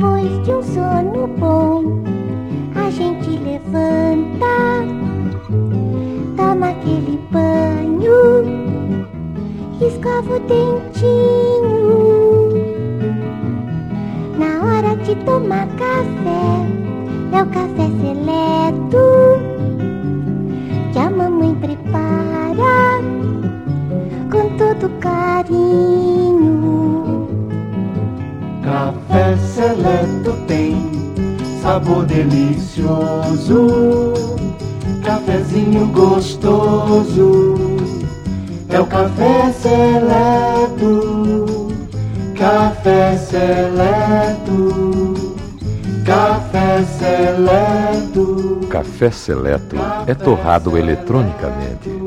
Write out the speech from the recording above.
Depois de um sono bom, a gente levanta, toma aquele banho, escova o dentinho. Na hora de tomar café, é o café seleto que a mamãe prepara com todo carinho. Café Seleto tem sabor delicioso, cafezinho gostoso. É o Café Seleto, Café Seleto, Café Seleto. Café Seleto é torrado eletronicamente.